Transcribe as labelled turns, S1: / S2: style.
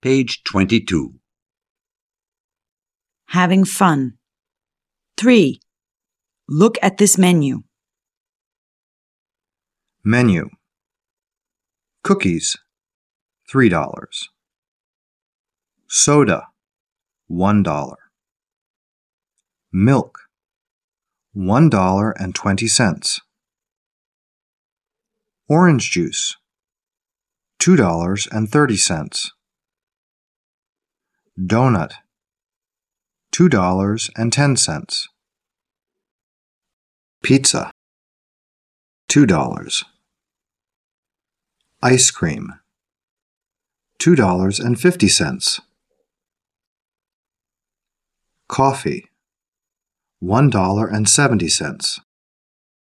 S1: Page 22.
S2: Having fun. 3. Look at this menu.
S3: Menu. Cookies, $3. Soda, $1. Milk, $1.20. Orange juice, $2.30. Donut, $2.10. Pizza, $2. Ice cream, $2.50. Coffee, $1.70.